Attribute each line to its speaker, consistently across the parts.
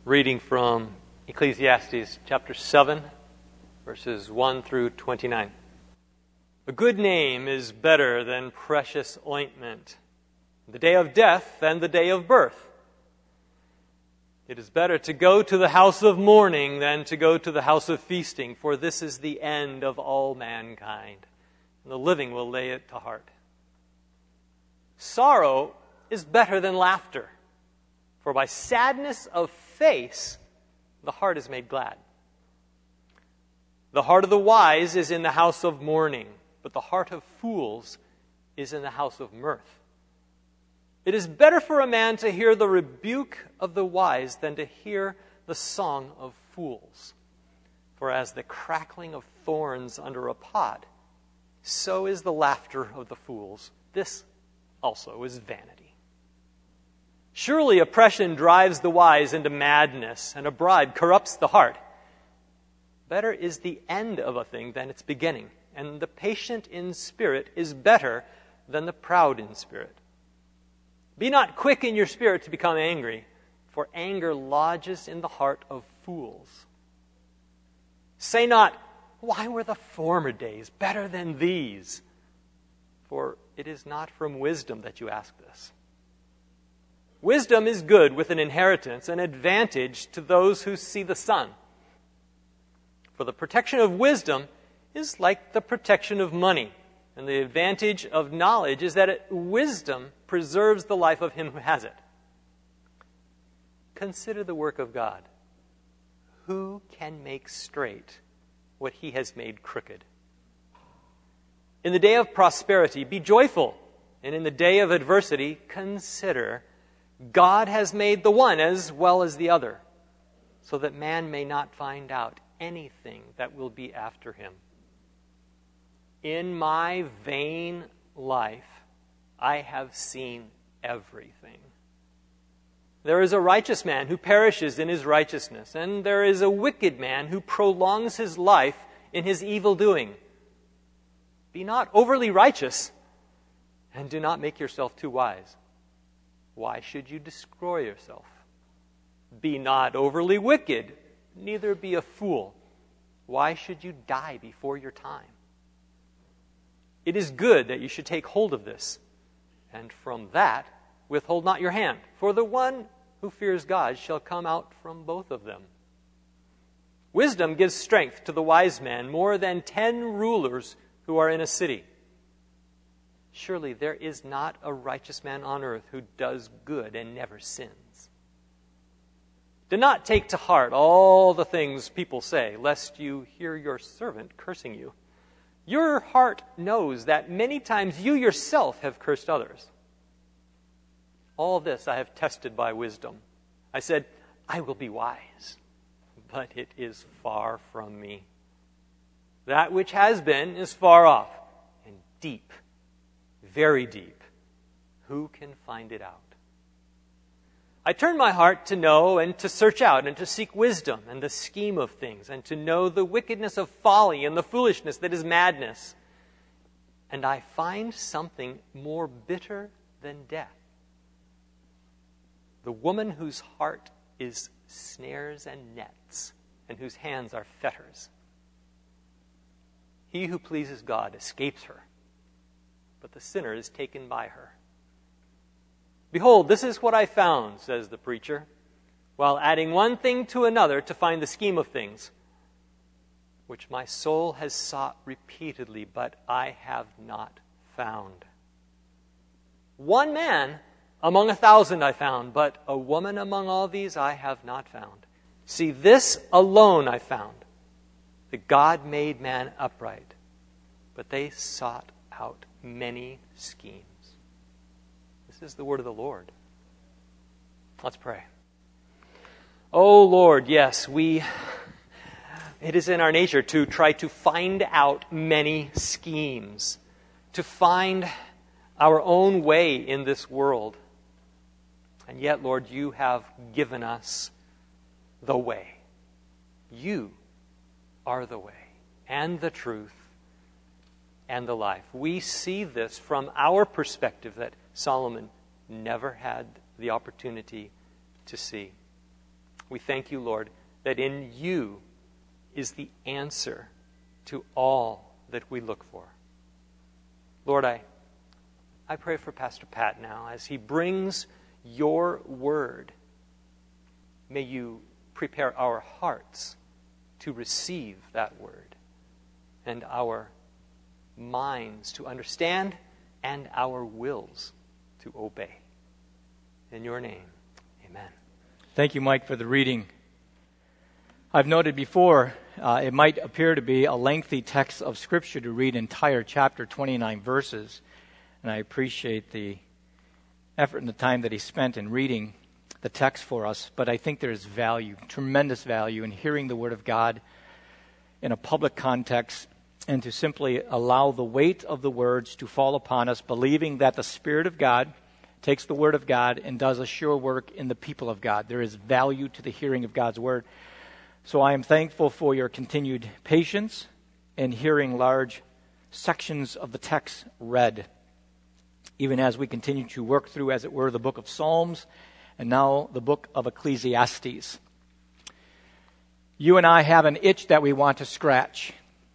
Speaker 1: Reading from Ecclesiastes chapter 7, verses 1 through 29. A good name is better than precious ointment, the day of death than the day of birth. It is better to go to the house of mourning than to go to the house of feasting, for this is the end of all mankind, and the living will lay it to heart. Sorrow is better than laughter, for by sadness of face the heart is made glad. The heart of the wise is in the house of mourning, but the heart of fools is in the house of mirth. It is better for a man to hear the rebuke of the wise than to hear the song of fools. For as the crackling of thorns under a pot, so is the laughter of the fools. This also is vanity. Surely oppression drives the wise into madness, and a bribe corrupts the heart. Better is the end of a thing than its beginning, and the patient in spirit is better than the proud in spirit. Be not quick in your spirit to become angry, for anger lodges in the heart of fools. Say not, why were the former days better than these? For it is not from wisdom that you ask this. Wisdom is good with an inheritance, an advantage to those who see the sun. For the protection of wisdom is like the protection of money, and the advantage of knowledge is that wisdom preserves the life of him who has it. Consider the work of God. Who can make straight what he has made crooked? In the day of prosperity, be joyful, and in the day of adversity, consider God has made the one as well as the other, so that man may not find out anything that will be after him. In my vain life, I have seen everything. There is a righteous man who perishes in his righteousness, and there is a wicked man who prolongs his life in his evil doing. Be not overly righteous, and do not make yourself too wise. Why should you destroy yourself? Be not overly wicked, neither be a fool. Why should you die before your time? It is good that you should take hold of this, and from that withhold not your hand, for the one who fears God shall come out from both of them. Wisdom gives strength to the wise man more than 10 rulers who are in a city. Surely there is not a righteous man on earth who does good and never sins. Do not take to heart all the things people say, lest you hear your servant cursing you. Your heart knows that many times you yourself have cursed others. All this I have tested by wisdom. I said, I will be wise, but it is far from me. That which has been is far off and deep, very deep. Who can find it out? I turn my heart to know and to search out and to seek wisdom and the scheme of things and to know the wickedness of folly and the foolishness that is madness. And I find something more bitter than death. The woman whose heart is snares and nets and whose hands are fetters. He who pleases God escapes her, but the sinner is taken by her. Behold, this is what I found, says the preacher, while adding one thing to another to find the scheme of things, which my soul has sought repeatedly, but I have not found. One man among 1,000 I found, but a woman among all these I have not found. See, this alone I found, that God made man upright, but they sought out many schemes. This is the word of the Lord. Let's pray. Oh Lord, yes, it is in our nature to try to find out many schemes, to find our own way in this world. And yet, Lord, you have given us the way. You are the way and the truth and the life. We see this from our perspective that Solomon never had the opportunity to see. We thank you, Lord, that in you is the answer to all that we look for. Lord, I pray for Pastor Pat now as he brings your word. May you prepare our hearts to receive that word and our minds to understand and our wills to obey. In your name, amen.
Speaker 2: Thank you, Mike, for the reading. I've noted before, it might appear to be a lengthy text of Scripture to read entire chapter, 29 verses. And I appreciate the effort and the time that he spent in reading the text for us. But I think there's value, tremendous value, in hearing the Word of God in a public context and to simply allow the weight of the words to fall upon us, believing that the Spirit of God takes the Word of God and does a sure work in the people of God. There is value to the hearing of God's Word. So I am thankful for your continued patience in hearing large sections of the text read, even as we continue to work through, as it were, the book of Psalms and now the book of Ecclesiastes. You and I have an itch that we want to scratch.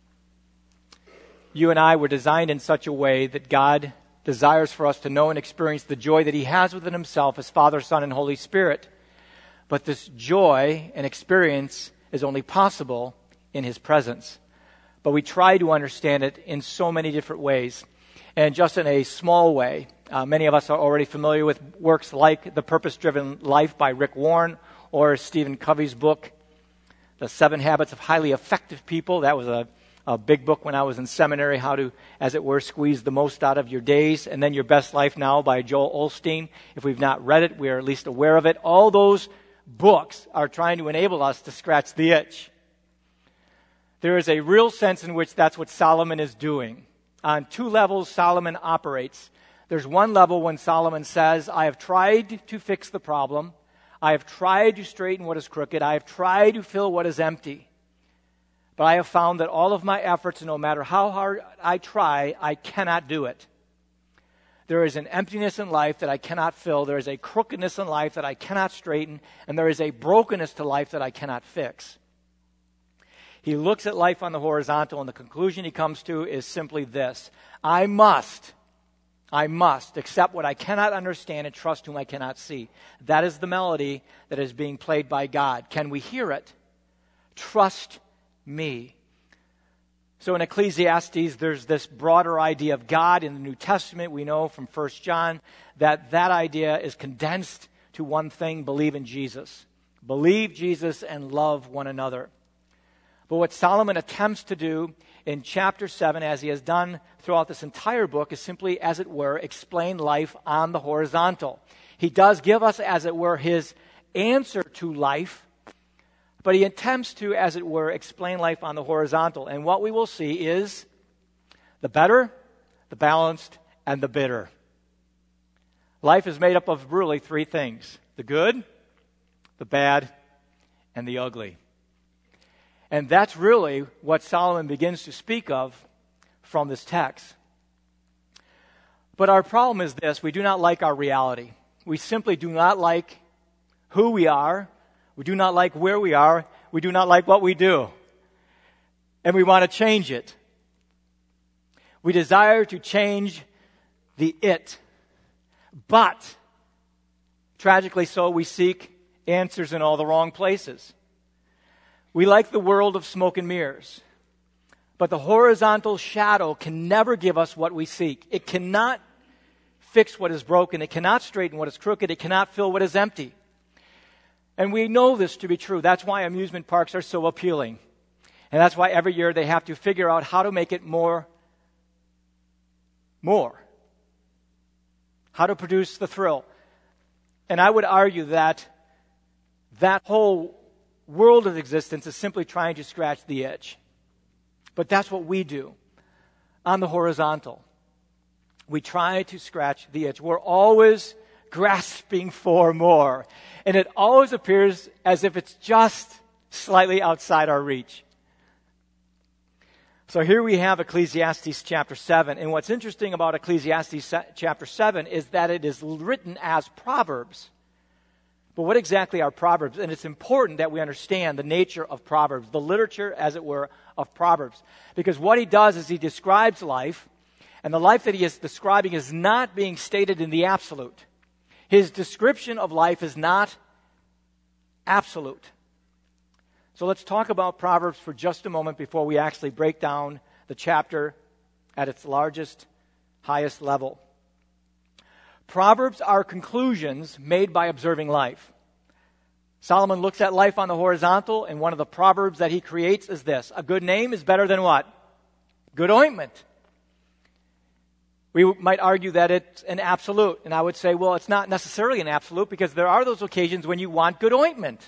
Speaker 2: You and I were designed in such a way that God desires for us to know and experience the joy that He has within Himself as Father, Son, and Holy Spirit. But this joy and experience is only possible in His presence. But we try to understand it in so many different ways. And just in a small way, many of us are already familiar with works like The Purpose-Driven Life by Rick Warren or Stephen Covey's book, The 7 Habits of Highly Effective People. That was a big book when I was in seminary, how to, as it were, squeeze the most out of your days. And then Your Best Life Now by Joel Osteen. If we've not read it, we are at least aware of it. All those books are trying to enable us to scratch the itch. There is a real sense in which that's what Solomon is doing. On 2 levels, Solomon operates. There's one level when Solomon says, I have tried to fix the problem. I have tried to straighten what is crooked. I have tried to fill what is empty. But I have found that all of my efforts, no matter how hard I try, I cannot do it. There is an emptiness in life that I cannot fill. There is a crookedness in life that I cannot straighten. And there is a brokenness to life that I cannot fix. He looks at life on the horizontal, and the conclusion he comes to is simply this: I must accept what I cannot understand and trust whom I cannot see. That is the melody that is being played by God. Can we hear it? Trust me. So in Ecclesiastes, there's this broader idea of God. In the New Testament, we know from 1 John that idea is condensed to one thing: believe in Jesus. Believe Jesus and love one another. But what Solomon attempts to do in chapter 7, as he has done throughout this entire book, is simply, as it were, explain life on the horizontal. He does give us, as it were, his answer to life, but he attempts to, as it were, explain life on the horizontal. And what we will see is the better, the balanced, and the bitter. Life is made up of really 3 things: the good, the bad, and the ugly. And that's really what Solomon begins to speak of from this text. But our problem is this: we do not like our reality. We simply do not like who we are. We do not like where we are. We do not like what we do. And we want to change it. We desire to change the it. But, tragically so, we seek answers in all the wrong places. We like the world of smoke and mirrors. But the horizontal shadow can never give us what we seek. It cannot fix what is broken. It cannot straighten what is crooked. It cannot fill what is empty. And we know this to be true. That's why amusement parks are so appealing. And that's why every year they have to figure out how to make it more. How to produce the thrill. And I would argue that whole world of existence is simply trying to scratch the itch. But that's what we do on the horizontal. We try to scratch the itch. We're always grasping for more. And it always appears as if it's just slightly outside our reach. So here we have Ecclesiastes chapter 7. And what's interesting about Ecclesiastes chapter 7 is that it is written as Proverbs. But what exactly are Proverbs? And it's important that we understand the nature of Proverbs, the literature, as it were, of Proverbs. Because what he does is he describes life, and the life that he is describing is not being stated in the absolute. His description of life is not absolute. So let's talk about Proverbs for just a moment before we actually break down the chapter at its largest, highest level. Proverbs are conclusions made by observing life. Solomon looks at life on the horizontal, and one of the proverbs that he creates is this: a good name is better than what? Good ointment. We might argue that it's an absolute, and I would say, well, it's not necessarily an absolute, because there are those occasions when you want good ointment.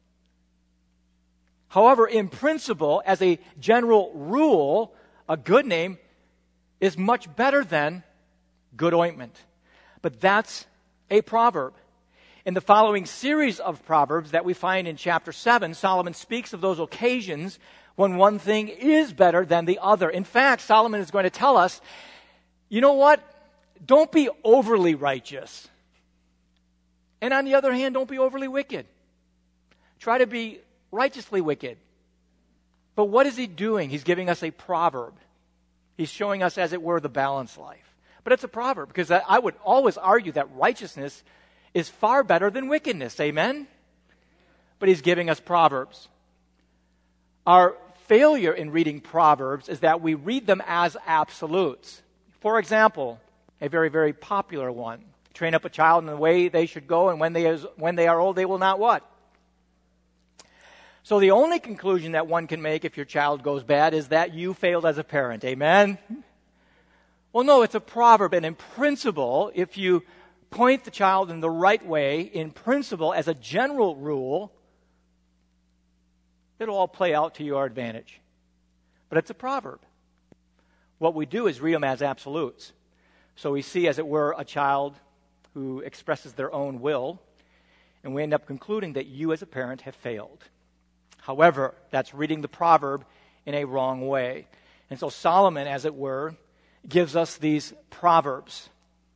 Speaker 2: However, in principle, as a general rule, a good name is much better than good ointment. But that's a proverb. In the following series of Proverbs that we find in chapter 7, Solomon speaks of those occasions when one thing is better than the other. In fact, Solomon is going to tell us, you know what? Don't be overly righteous. And on the other hand, don't be overly wicked. Try to be righteously wicked. But what is he doing? He's giving us a proverb. He's showing us, as it were, the balanced life. But it's a proverb, because I would always argue that righteousness is far better than wickedness. Amen? But he's giving us proverbs. Our failure in reading proverbs is that we read them as absolutes. For example, a very, very popular one: train up a child in the way they should go, and when they are old, they will not what? So the only conclusion that one can make if your child goes bad is that you failed as a parent. Amen? Well, no, it's a proverb, and in principle, if you point the child in the right way, in principle, as a general rule, it'll all play out to your advantage. But it's a proverb. What we do is read them as absolutes. So we see, as it were, a child who expresses their own will, and we end up concluding that you as a parent have failed. However, that's reading the proverb in a wrong way. And so Solomon, as it were, gives us these proverbs.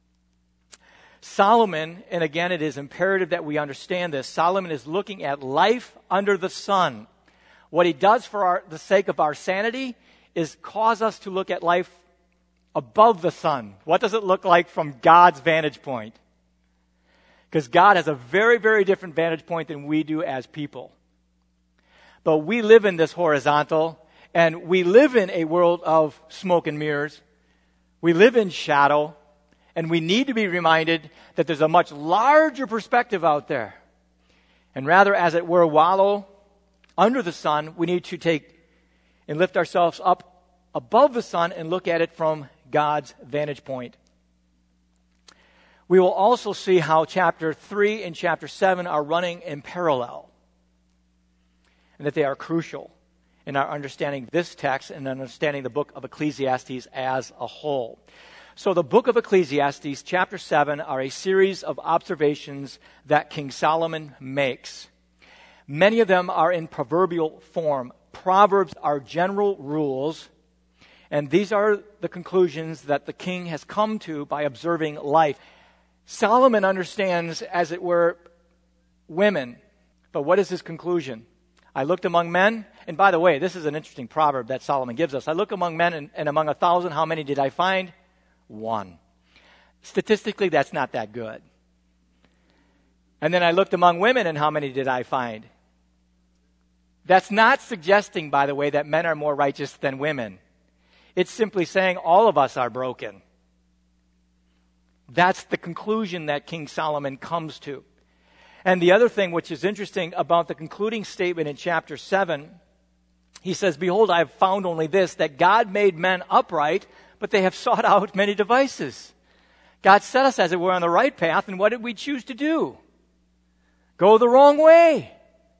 Speaker 2: Solomon, and again, it is imperative that we understand this, Solomon is looking at life under the sun. What he does for the sake of our sanity is cause us to look at life above the sun. What does it look like from God's vantage point? Because God has a very, very different vantage point than we do as people. But we live in this horizontal, and we live in a world of smoke and mirrors. We live in shadow, and we need to be reminded that there's a much larger perspective out there. And rather, as it were, wallow under the sun, we need to take and lift ourselves up above the sun and look at it from God's vantage point. We will also see how chapter 3 and chapter 7 are running in parallel, and that they are crucial in our understanding this text and understanding the book of Ecclesiastes as a whole. So the book of Ecclesiastes, chapter 7, are a series of observations that King Solomon makes. Many of them are in proverbial form. Proverbs are general rules, and these are the conclusions that the king has come to by observing life. Solomon understands, as it were, women. But what is his conclusion? I looked among men, and by the way, this is an interesting proverb that Solomon gives us. I look among men, and among 1,000, how many did I find? 1. Statistically, that's not that good. And then I looked among women, and how many did I find? That's not suggesting, by the way, that men are more righteous than women. It's simply saying all of us are broken. That's the conclusion that King Solomon comes to. And the other thing which is interesting about the concluding statement in chapter 7, he says, "Behold, I have found only this, that God made men upright, but they have sought out many devices." God set us, as it were, on the right path, and what did we choose to do? Go the wrong way.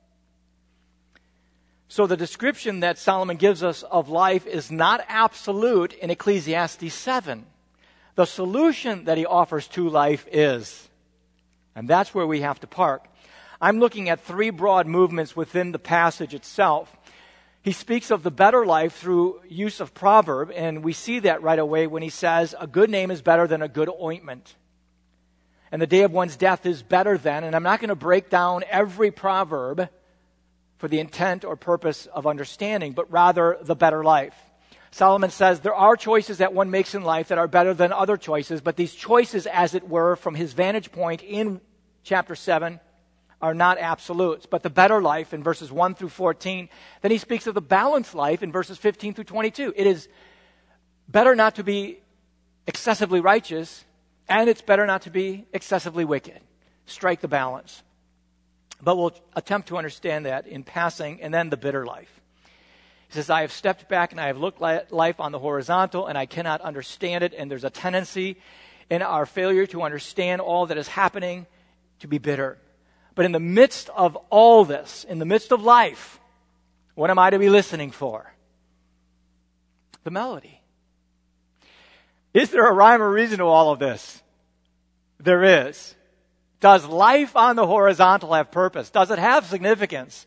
Speaker 2: So the description that Solomon gives us of life is not absolute in Ecclesiastes 7. The solution that he offers to life is. And that's where we have to park. I'm looking at 3 broad movements within the passage itself. He speaks of the better life through use of proverb, and we see that right away when he says, a good name is better than a good ointment. and the day of one's death is better than. And I'm not going to break down every proverb for the intent or purpose of understanding, but rather the better life. Solomon says there are choices that one makes in life that are better than other choices, but these choices, as it were, from his vantage point in chapter 7, are not absolutes. But the better life in verses 1 through 14, then he speaks of the balanced life in verses 15 through 22. It is better not to be excessively righteous, and it's better not to be excessively wicked. Strike the balance. But we'll attempt to understand that in passing, and then the bitter life. He says, I have stepped back and I have looked at life on the horizontal and I cannot understand it. And there's a tendency in our failure to understand all that is happening to be bitter. But in the midst of all this, in the midst of life, what am I to be listening for? The melody. Is there a rhyme or reason to all of this? There is. Does life on the horizontal have purpose? Does it have significance?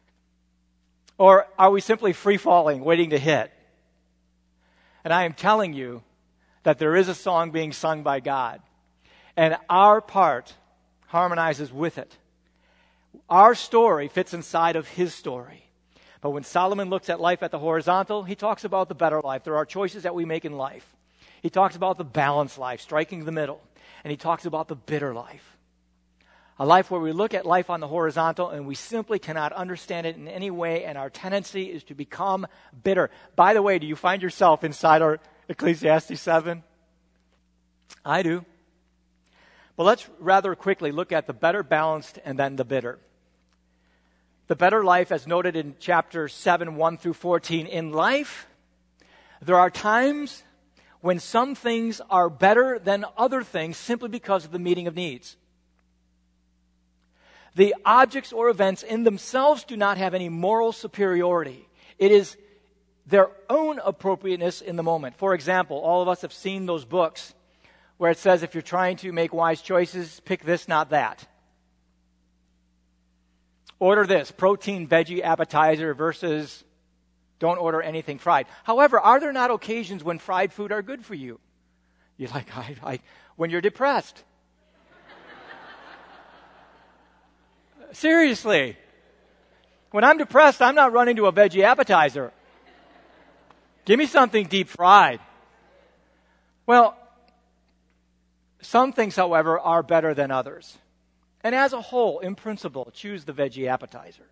Speaker 2: Or are we simply free-falling, waiting to hit? And I am telling you that there is a song being sung by God. And our part harmonizes with it. Our story fits inside of his story. But when Solomon looks at life at the horizontal, he talks about the better life. There are choices that we make in life. He talks about the balanced life, striking the middle. And he talks about the bitter life. A life where we look at life on the horizontal and we simply cannot understand it in any way, and our tendency is to become bitter. By the way, do you find yourself inside our Ecclesiastes 7? I do. But let's rather quickly look at the better, balanced, and then the bitter. The better life, as noted in chapter 7, 1 through 14. In life, there are times when some things are better than other things simply because of the meeting of needs. The objects or events in themselves do not have any moral superiority. It is their own appropriateness in the moment. For example, all of us have seen those books where it says if you're trying to make wise choices, pick this, not that. Order this, protein veggie appetizer versus don't order anything fried. However, are there not occasions when fried food are good for you? You're like, when you're depressed. Seriously. When I'm depressed, I'm not running to a veggie appetizer. Give me something deep fried. Well, some things, however, are better than others. And as a whole, in principle, choose the veggie appetizer.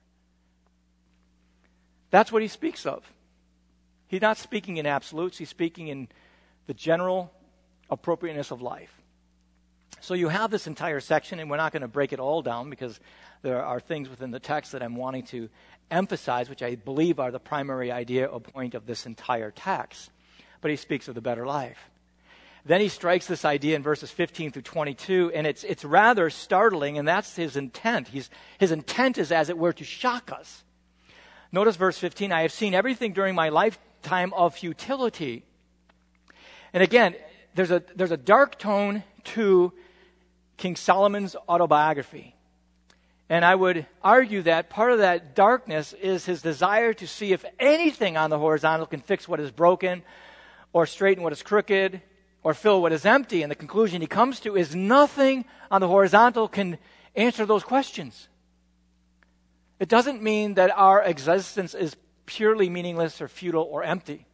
Speaker 2: That's what he speaks of. He's not speaking in absolutes. He's speaking in the general appropriateness of life. So you have this entire section, and we're not going to break it all down because there are things within the text that I'm wanting to emphasize, which I believe are the primary idea or point of this entire text. But he speaks of the better life. Then he strikes this idea in verses 15 through 22, and it's rather startling, and that's his intent. His intent is, as it were, to shock us. Notice verse 15, I have seen everything during my lifetime of futility. And again, there's a dark tone to King Solomon's autobiography. And I would argue that part of that darkness is his desire to see if anything on the horizontal can fix what is broken, or straighten what is crooked, or fill what is empty. And the conclusion he comes to is nothing on the horizontal can answer those questions. It doesn't mean that our existence is purely meaningless or futile or empty.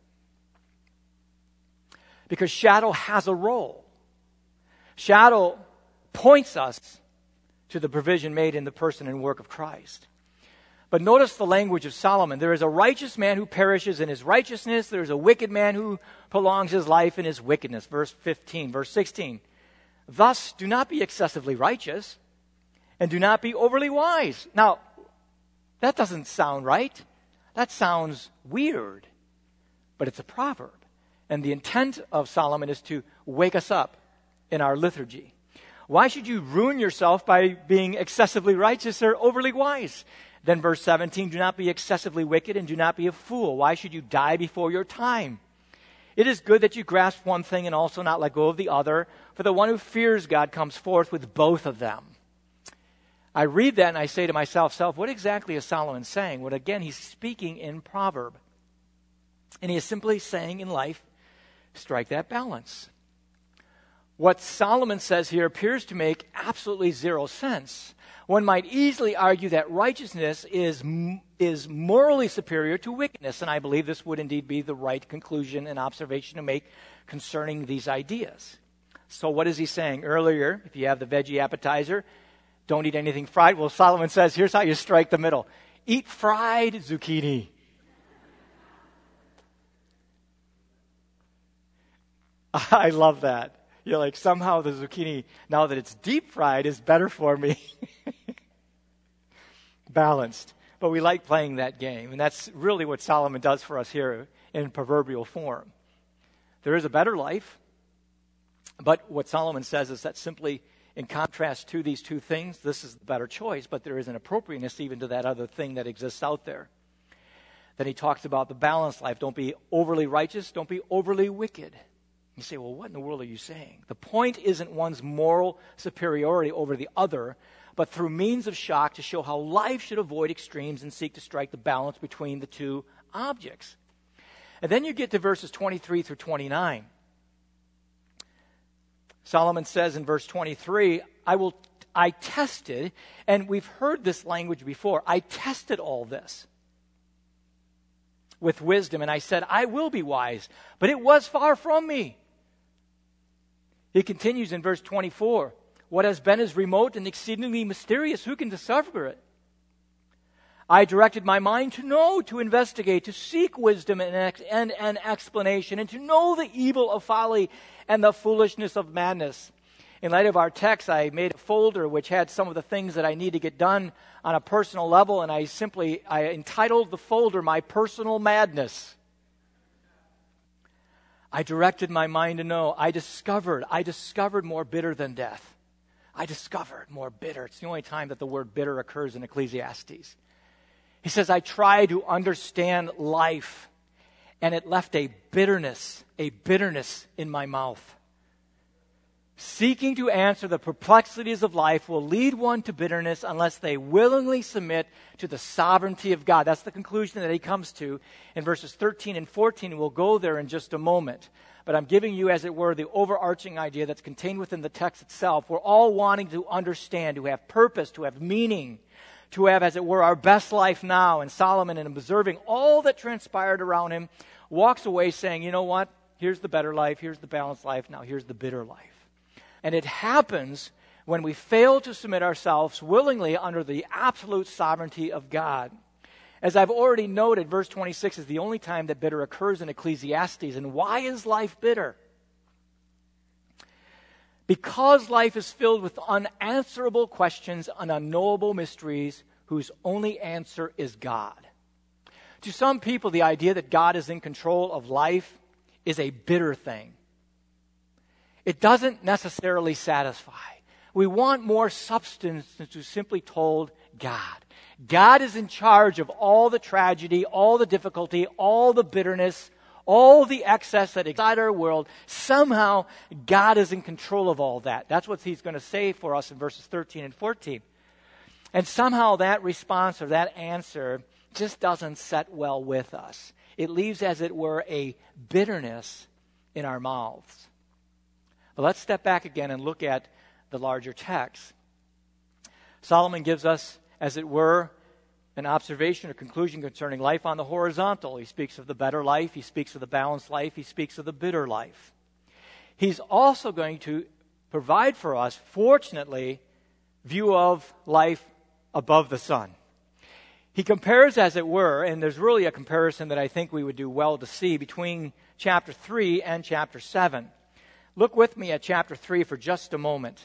Speaker 2: Because shadow has a role. Shadow points us to the provision made in the person and work of Christ. But notice the language of Solomon. There is a righteous man who perishes in his righteousness. There is a wicked man who prolongs his life in his wickedness. Verse 15, verse 16. Thus, do not be excessively righteous, and do not be overly wise. Now, that doesn't sound right. That sounds weird. But it's a proverb. And the intent of Solomon is to wake us up in our liturgy. Why should you ruin yourself by being excessively righteous or overly wise? Then verse 17, do not be excessively wicked and do not be a fool. Why should you die before your time? It is good that you grasp one thing and also not let go of the other, for the one who fears God comes forth with both of them. I read that and I say to myself, what exactly is Solomon saying? Well, again, he's speaking in proverb. And he is simply saying in life, strike that balance. What Solomon says here appears to make absolutely zero sense. One might easily argue that righteousness is morally superior to wickedness, and I believe this would indeed be the right conclusion and observation to make concerning these ideas. So what is he saying? Earlier, if you have the veggie appetizer, don't eat anything fried. Well, Solomon says, here's how you strike the middle. Eat fried zucchini. I love that. You're like, somehow the zucchini, now that it's deep fried, is better for me. Balanced. But we like playing that game. And that's really what Solomon does for us here in proverbial form. There is a better life. But what Solomon says is that simply in contrast to these two things, this is the better choice. But there is an appropriateness even to that other thing that exists out there. Then he talks about the balanced life. Don't be overly righteous. Don't be overly wicked. You say, well, what in the world are you saying? The point isn't one's moral superiority over the other, but through means of shock to show how life should avoid extremes and seek to strike the balance between the two objects. And then you get to verses 23 through 29. Solomon says in verse 23, I tested, and we've heard this language before, I tested all this with wisdom, and I said, I will be wise, but it was far from me. He continues in verse 24, what has been is remote and exceedingly mysterious. Who can discover it? I directed my mind to know, to investigate, to seek wisdom and explanation, and to know the evil of folly and the foolishness of madness. In light of our text, I made a folder which had some of the things that I need to get done on a personal level, and I entitled the folder, My Personal Madness. I directed my mind to know. I discovered more bitter than death. I discovered more bitter. It's the only time that the word bitter occurs in Ecclesiastes. He says, I tried to understand life, and it left a bitterness in my mouth. Seeking to answer the perplexities of life will lead one to bitterness unless they willingly submit to the sovereignty of God. That's the conclusion that he comes to in verses 13 and 14. We'll go there in just a moment. But I'm giving you, as it were, the overarching idea that's contained within the text itself. We're all wanting to understand, to have purpose, to have meaning, to have, as it were, our best life now. And Solomon, in observing all that transpired around him, walks away saying, you know what? Here's the better life. Here's the balanced life. Now here's the bitter life. And it happens when we fail to submit ourselves willingly under the absolute sovereignty of God. As I've already noted, verse 26 is the only time that bitter occurs in Ecclesiastes. And why is life bitter? Because life is filled with unanswerable questions and unknowable mysteries whose only answer is God. To some people, the idea that God is in control of life is a bitter thing. It doesn't necessarily satisfy. We want more substance than to simply told God. God is in charge of all the tragedy, all the difficulty, all the bitterness, all the excess that exists in our world. Somehow, God is in control of all that. That's what he's going to say for us in verses 13 and 14. And somehow that response or that answer just doesn't set well with us. It leaves, as it were, a bitterness in our mouths. But let's step back again and look at the larger text. Solomon gives us, as it were, an observation or conclusion concerning life on the horizontal. He speaks of the better life. He speaks of the balanced life. He speaks of the bitter life. He's also going to provide for us, fortunately, view of life above the sun. He compares, as it were, and there's really a comparison that I think we would do well to see between chapter 3 and chapter 7. Look with me at chapter 3 for just a moment.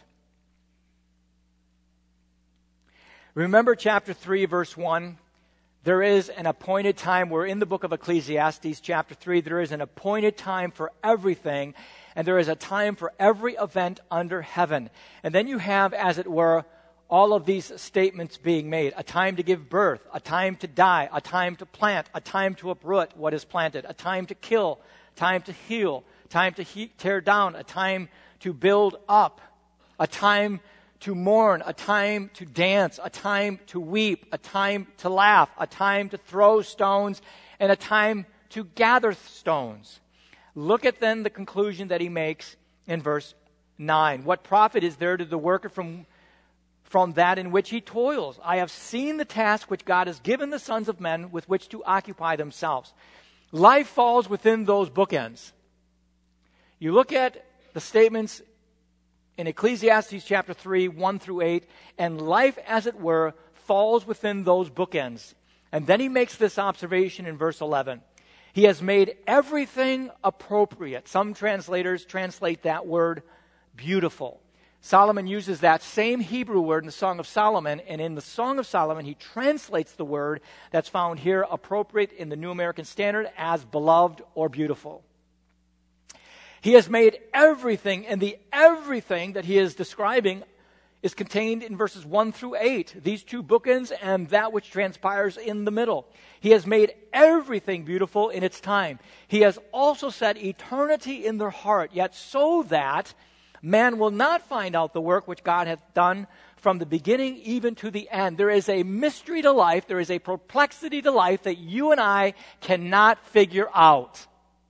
Speaker 2: Remember chapter 3, verse 1? There is an appointed time. We're in the book of Ecclesiastes, chapter 3. There is an appointed time for everything, and there is a time for every event under heaven. And then you have, as it were, all of these statements being made. A time to give birth, a time to die, a time to plant, a time to uproot what is planted, a time to kill, time to heal, time to tear down, a time to build up, a time to mourn, a time to dance, a time to weep, a time to laugh, a time to throw stones, and a time to gather stones. Look at then the conclusion that he makes in verse 9. What profit is there to the worker from that in which he toils? I have seen the task which God has given the sons of men with which to occupy themselves. Life falls within those bookends. You look at the statements in Ecclesiastes chapter 3, 1 through 8, and life, as it were, falls within those bookends. And then he makes this observation in verse 11. He has made everything appropriate. Some translators translate that word beautiful. Solomon uses that same Hebrew word in the Song of Solomon, and in the Song of Solomon, he translates the word that's found here, appropriate in the New American Standard, as beloved or beautiful. He has made everything, and the everything that he is describing is contained in verses 1 through 8, these two bookends and that which transpires in the middle. He has made everything beautiful in its time. He has also set eternity in their heart, yet so that man will not find out the work which God hath done from the beginning even to the end. There is a mystery to life, there is a perplexity to life that you and I cannot figure out.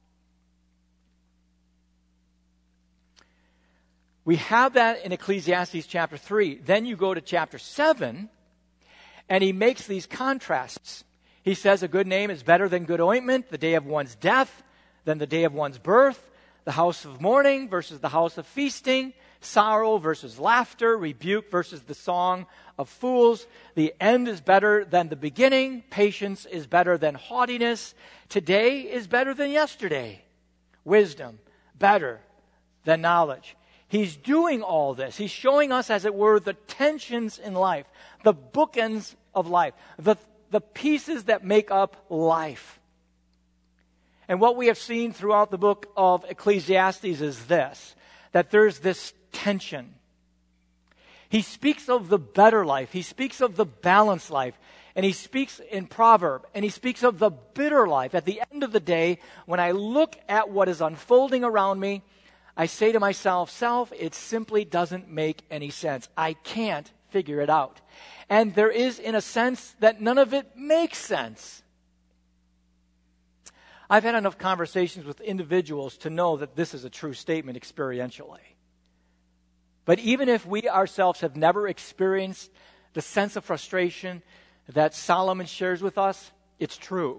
Speaker 2: We have that in Ecclesiastes chapter 3. Then you go to chapter 7, and he makes these contrasts. He says a good name is better than good ointment, the day of one's death than the day of one's birth, the house of mourning versus the house of feasting, sorrow versus laughter, rebuke versus the song of fools. The end is better than the beginning, patience is better than haughtiness, today is better than yesterday, wisdom better than knowledge. He's doing all this. He's showing us, as it were, the tensions in life, the bookends of life, the pieces that make up life. And what we have seen throughout the book of Ecclesiastes is this, that there's this tension. He speaks of the better life. He speaks of the balanced life. And he speaks in proverb. And he speaks of the bitter life. At the end of the day, when I look at what is unfolding around me, I say to myself, self, it simply doesn't make any sense. I can't figure it out. And there is, in a sense, that none of it makes sense. I've had enough conversations with individuals to know that this is a true statement experientially. But even if we ourselves have never experienced the sense of frustration that Solomon shares with us, it's true.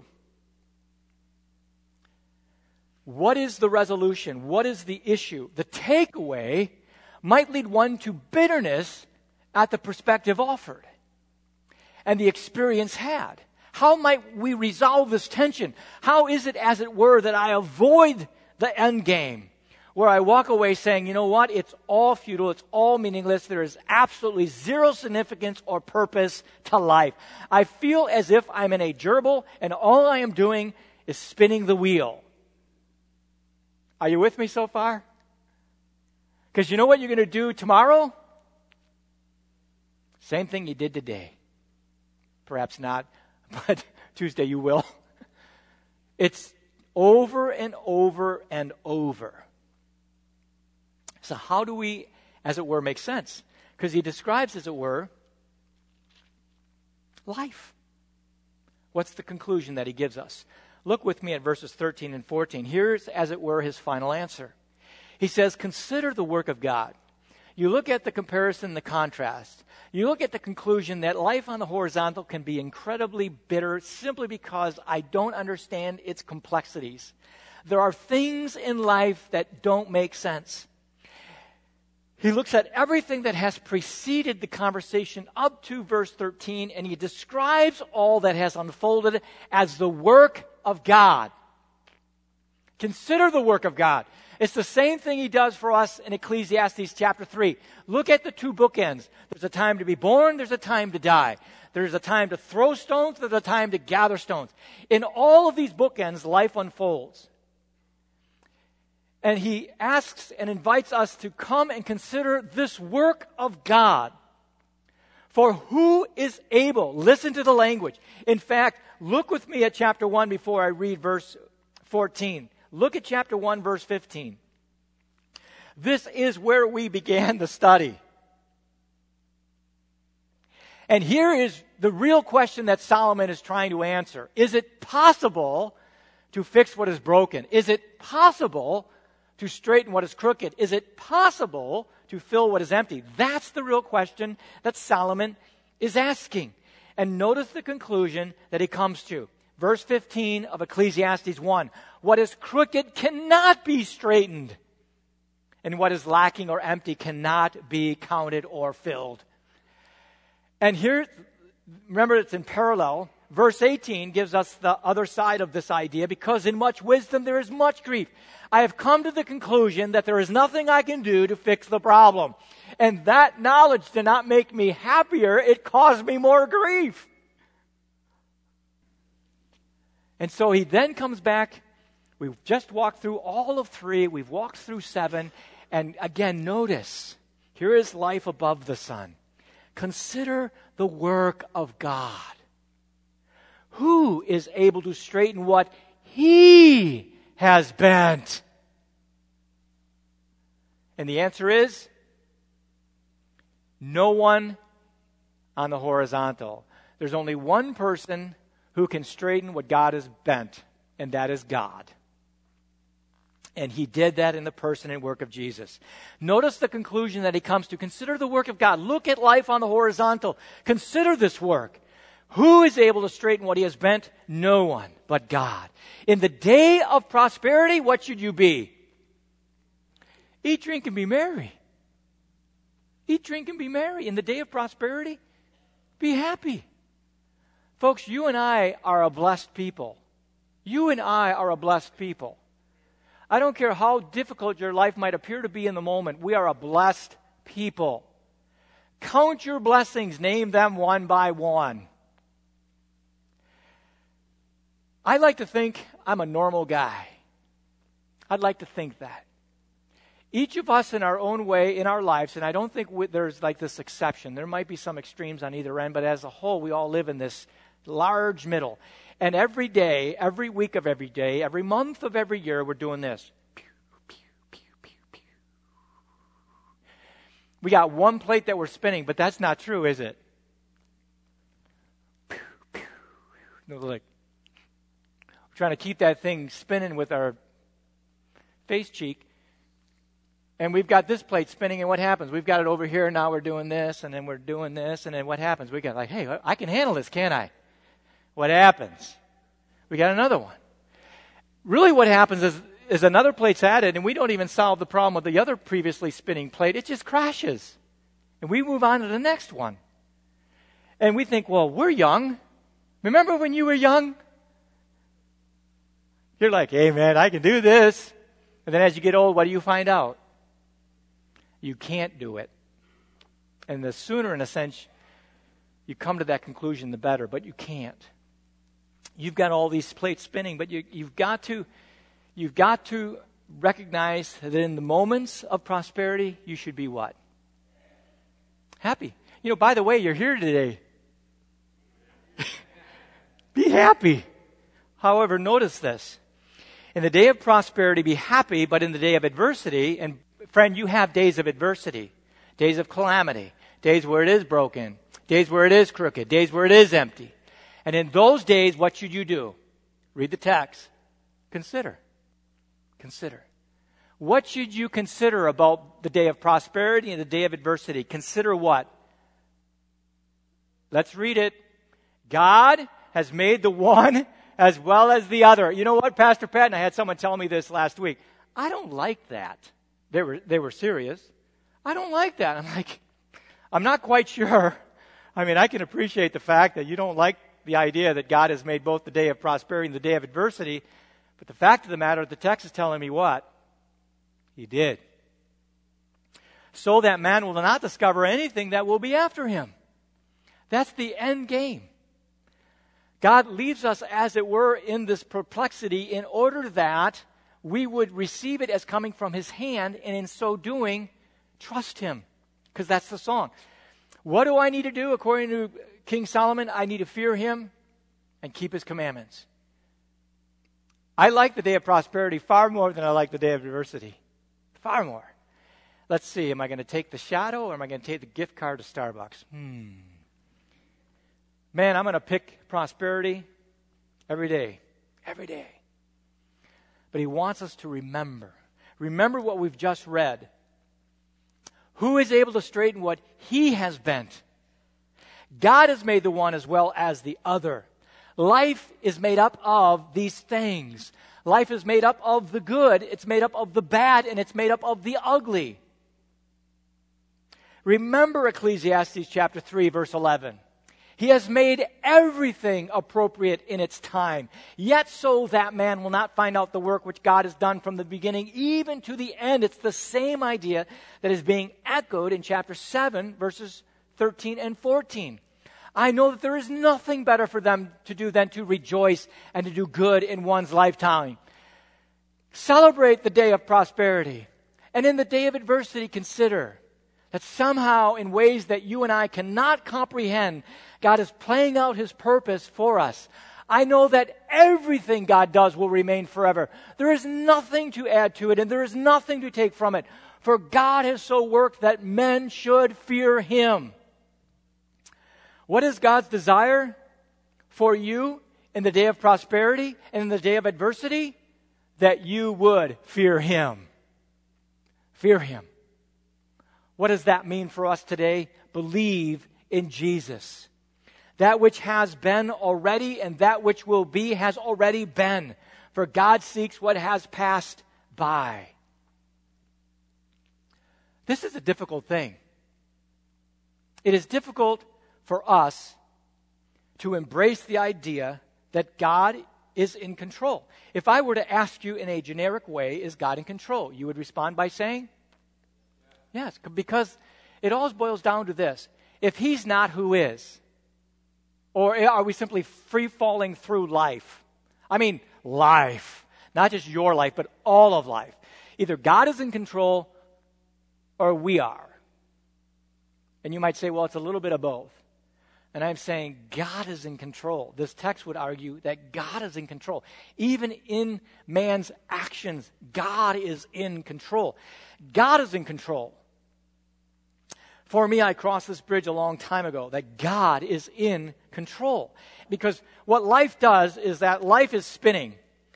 Speaker 2: What is the resolution? What is the issue? The takeaway might lead one to bitterness at the perspective offered and the experience had. How might we resolve this tension? How is it, as it were, that I avoid the end game, where I walk away saying, you know what, it's all futile, it's all meaningless, there is absolutely zero significance or purpose to life. I feel as if I'm in a gerbil and all I am doing is spinning the wheel. Are you with me so far? Because you know what you're going to do tomorrow? Same thing you did today. Perhaps not, but Tuesday you will. It's over and over and over. So how do we, as it were, make sense? Because he describes, as it were, life. What's the conclusion that he gives us? Look with me at verses 13 and 14. Here's, as it were, his final answer. He says, consider the work of God. You look at the comparison, the contrast. You look at the conclusion that life on the horizontal can be incredibly bitter simply because I don't understand its complexities. There are things in life that don't make sense. He looks at everything that has preceded the conversation up to verse 13, and he describes all that has unfolded as the work of God. Consider the work of God. It's the same thing he does for us in Ecclesiastes chapter 3. Look at the two bookends. There's a time to be born, there's a time to die. There's a time to throw stones, there's a time to gather stones. In all of these bookends, life unfolds. And he asks and invites us to come and consider this work of God. For who is able? Listen to the language. In fact, look with me at chapter 1 before I read verse 14. Look at chapter 1, verse 15. This is where we began the study. And here is the real question that Solomon is trying to answer. Is it possible to fix what is broken? Is it possible to straighten what is crooked? Is it possible to fill what is empty? That's the real question that Solomon is asking. And notice the conclusion that he comes to. Verse 15 of Ecclesiastes 1. What is crooked cannot be straightened, and what is lacking or empty cannot be counted or filled. And here, remember, it's in parallel. Verse 18 gives us the other side of this idea, because in much wisdom there is much grief. I have come to the conclusion that there is nothing I can do to fix the problem. And that knowledge did not make me happier, it caused me more grief. And so he then comes back. We've just walked through all of 3. We've walked through 7. And again, notice, here is life above the sun. Consider the work of God. Who is able to straighten what He has bent? And the answer is no one on the horizontal. There's only one person who can straighten what God has bent, and that is God. And He did that in the person and work of Jesus. Notice the conclusion that he comes to. Consider the work of God. Look at life on the horizontal. Consider this work. Who is able to straighten what He has bent? No one but God. In the day of prosperity, what should you be? Eat, drink, and be merry. Eat, drink, and be merry. In the day of prosperity, be happy. Folks, you and I are a blessed people. You and I are a blessed people. I don't care how difficult your life might appear to be in the moment. We are a blessed people. Count your blessings. Name them one by one. I like to think I'm a normal guy. I'd like to think that. Each of us in our own way in our lives, and I don't think there's like this exception. There might be some extremes on either end, but as a whole, we all live in this large middle. And every day, every week of every day, every month of every year, we're doing this. Pew, pew, pew, pew, pew. We got one plate that we're spinning, but that's not true, is it? Pew, pew. No, like, we're trying to keep that thing spinning with our face cheek. And we've got this plate spinning, and what happens? We've got it over here, now we're doing this, and then we're doing this, and then what happens? We got like, hey, I can handle this, can't I? What happens? We got another one. Really what happens is another plate's added, and we don't even solve the problem with the other previously spinning plate. It just crashes. And we move on to the next one. And we think, well, we're young. Remember when you were young? You're like, hey, man, I can do this. And then as you get old, what do you find out? You can't do it. And the sooner, in a sense, you come to that conclusion, the better. But you can't. You've got all these plates spinning, but you've got to recognize that in the moments of prosperity, you should be what? Happy. You know, by the way, you're here today. Be happy. However, notice this. In the day of prosperity, be happy, but in the day of adversity, and friend, you have days of adversity, days of calamity, days where it is broken, days where it is crooked, days where it is empty. And in those days, what should you do? Read the text. Consider. Consider. What should you consider about the day of prosperity and the day of adversity? Consider what? Let's read it. God has made the one as well as the other. You know what, Pastor Pat? And I had someone tell me this last week. I don't like that. They were serious. I don't like that. I'm like, I'm not quite sure. I mean, I can appreciate the fact that you don't like the idea that God has made both the day of prosperity and the day of adversity. But the fact of the matter, the text is telling me what? He did. So that man will not discover anything that will be after him. That's the end game. God leaves us, as it were, in this perplexity in order that we would receive it as coming from His hand, and in so doing, trust Him. Because that's the song. What do I need to do according to King Solomon? I need to fear Him and keep His commandments. I like the day of prosperity far more than I like the day of adversity. Far more. Let's see, am I going to take the shadow or am I going to take the gift card to Starbucks? Man, I'm going to pick prosperity every day. Every day. But He wants us to remember. Remember what we've just read. Who is able to straighten what he has bent? God has made the one as well as the other. Life is made up of these things. Life is made up of the good, it's made up of the bad, and it's made up of the ugly. Remember Ecclesiastes chapter 3, verse 11. He has made everything appropriate in its time, yet so that man will not find out the work which God has done from the beginning, even to the end. It's the same idea that is being echoed in chapter 7, verses 13 and 14. I know that there is nothing better for them to do than to rejoice and to do good in one's lifetime. Celebrate the day of prosperity, and in the day of adversity, consider that somehow in ways that you and I cannot comprehend, God is playing out His purpose for us. I know that everything God does will remain forever. There is nothing to add to it, and there is nothing to take from it. For God has so worked that men should fear Him. What is God's desire for you in the day of prosperity and in the day of adversity? That you would fear Him. Fear Him. What does that mean for us today? Believe in Jesus. That which has been already and that which will be has already been. For God seeks what has passed by. This is a difficult thing. It is difficult for us to embrace the idea that God is in control. If I were to ask you in a generic way, is God in control? You would respond by saying, yes, because it all boils down to this. If He's not, who is? Or are we simply free-falling through life? I mean, life. Not just your life, but all of life. Either God is in control or we are. And you might say, well, it's a little bit of both. And I'm saying God is in control. This text would argue that God is in control. Even in man's actions, God is in control. God is in control. For me, I crossed this bridge a long time ago, that God is in control. Because what life does is that life is spinning.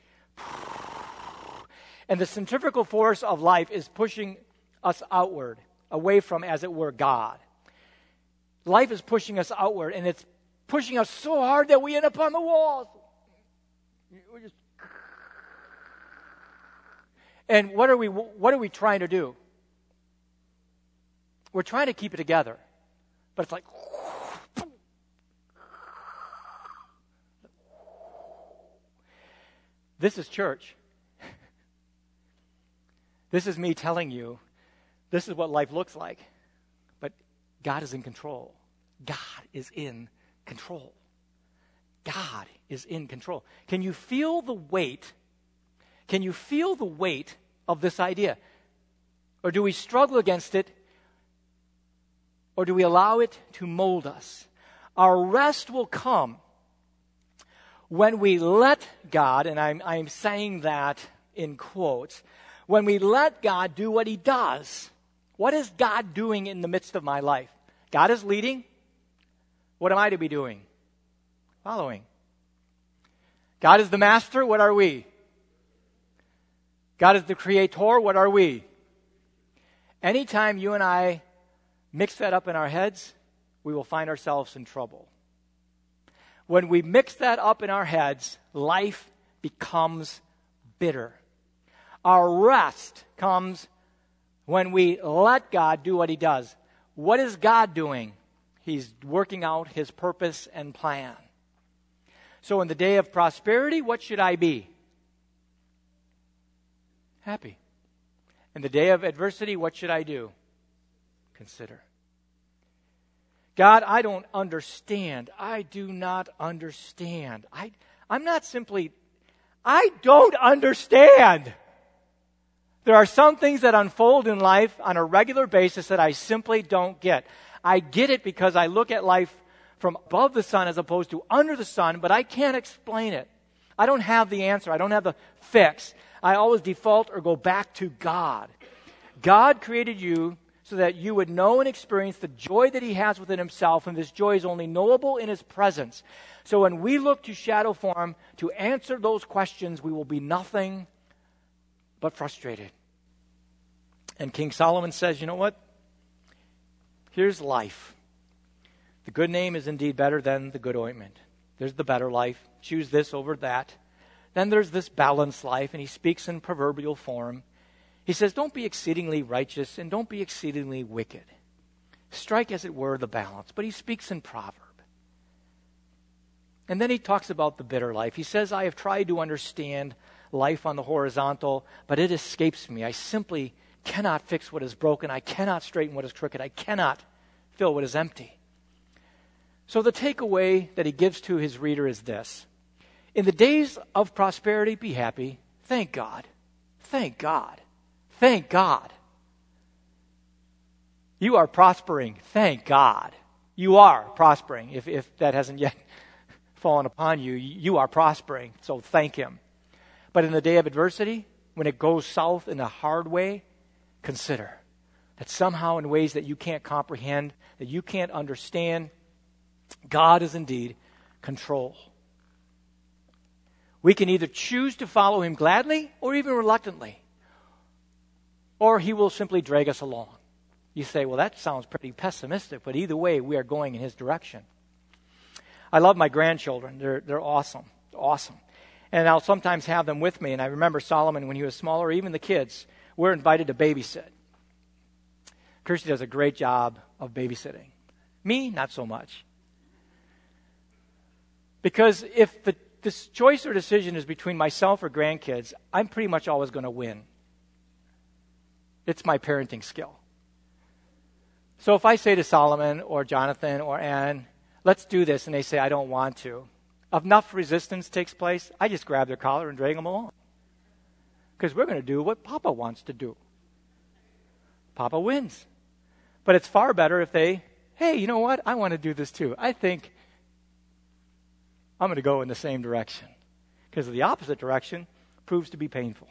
Speaker 2: And the centrifugal force of life is pushing us outward, away from, as it were, God. Life is pushing us outward, and it's pushing us so hard that we end up on the walls. And what are we trying to do? We're trying to keep it together. But it's like, this is church. This is me telling you, this is what life looks like. But God is in control. God is in control. God is in control. Can you feel the weight? Can you feel the weight of this idea? Or do we struggle against it? Or do we allow it to mold us? Our rest will come when we let God, and I'm saying that in quotes, when we let God do what He does. What is God doing in the midst of my life? God is leading. What am I to be doing? Following. God is the master. What are we? God is the creator. What are we? Anytime you and I mix that up in our heads, we will find ourselves in trouble. When we mix that up in our heads, life becomes bitter. Our rest comes when we let God do what He does. What is God doing? He's working out His purpose and plan. So in the day of prosperity, what should I be? Happy. In the day of adversity, what should I do? Consider. God, I don't understand. I do not understand. I'm not simply, I don't understand. There are some things that unfold in life on a regular basis that I simply don't get. I get it because I look at life from above the sun as opposed to under the sun, but I can't explain it. I don't have the answer. I don't have the fix. I always default or go back to God. God created you so that you would know and experience the joy that He has within Himself, and this joy is only knowable in His presence. So when we look to shadow form to answer those questions, we will be nothing but frustrated. And King Solomon says, you know what? Here's life. The good name is indeed better than the good ointment. There's the better life. Choose this over that. Then there's this balanced life, and he speaks in proverbial form. He says, don't be exceedingly righteous and don't be exceedingly wicked. Strike, as it were, the balance. But he speaks in proverb. And then he talks about the bitter life. He says, I have tried to understand life on the horizontal, but it escapes me. I simply cannot fix what is broken. I cannot straighten what is crooked. I cannot fill what is empty. So the takeaway that he gives to his reader is this. In the days of prosperity, be happy. Thank God. Thank God. Thank God. You are prospering. Thank God. You are prospering. If that hasn't yet fallen upon you, you are prospering. So thank him. But in the day of adversity, when it goes south in a hard way, consider that somehow in ways that you can't comprehend, that you can't understand, God is indeed control. We can either choose to follow him gladly or even reluctantly, or he will simply drag us along. You say, well, that sounds pretty pessimistic, but either way, we are going in his direction. I love my grandchildren. They're awesome. Awesome. And I'll sometimes have them with me, and I remember Solomon when he was smaller, even the kids, were invited to babysit. Kirsty does a great job of babysitting. Me, not so much. Because if this choice or decision is between myself or grandkids, I'm pretty much always going to win. It's my parenting skill. So if I say to Solomon or Jonathan or Ann, let's do this, and they say, I don't want to, enough resistance takes place, I just grab their collar and drag them along. Because we're going to do what Papa wants to do. Papa wins. But it's far better if they, hey, you know what? I want to do this too. I think I'm going to go in the same direction. Because the opposite direction proves to be painful.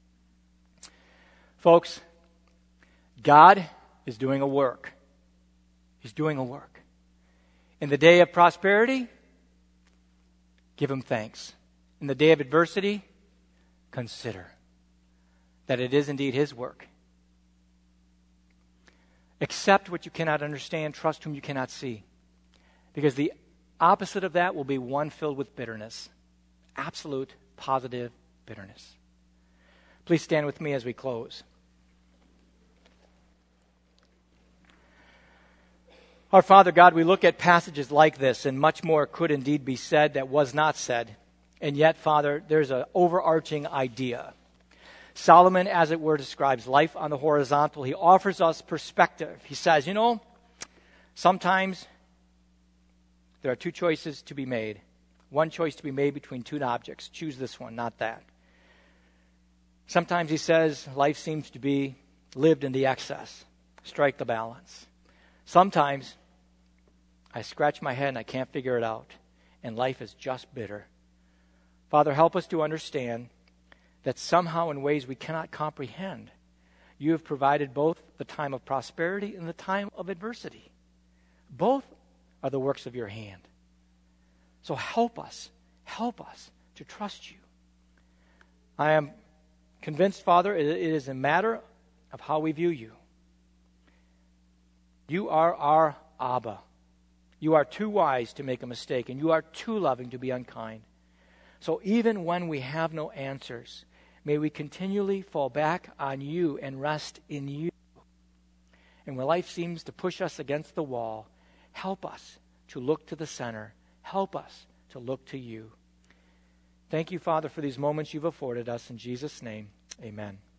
Speaker 2: Folks, God is doing a work. He's doing a work. In the day of prosperity, give him thanks. In the day of adversity, consider that it is indeed his work. Accept what you cannot understand. Trust whom you cannot see. Because the opposite of that will be one filled with bitterness. Absolute, positive bitterness. Please stand with me as we close. Our Father God, we look at passages like this, and much more could indeed be said that was not said. And yet, Father, there's an overarching idea. Solomon, as it were, describes life on the horizontal. He offers us perspective. He says, sometimes there are two choices to be made. One choice to be made between two objects. Choose this one, not that. Sometimes he says life seems to be lived in the excess. Strike the balance. Sometimes I scratch my head and I can't figure it out, and life is just bitter. Father, help us to understand that somehow in ways we cannot comprehend, you have provided both the time of prosperity and the time of adversity. Both are the works of your hand. So help us to trust you. I am convinced, Father, it is a matter of how we view you. You are our Abba. You are too wise to make a mistake, and you are too loving to be unkind. So even when we have no answers, may we continually fall back on you and rest in you. And when life seems to push us against the wall, help us to look to the center. Help us to look to you. Thank you, Father, for these moments you've afforded us. In Jesus' name, amen.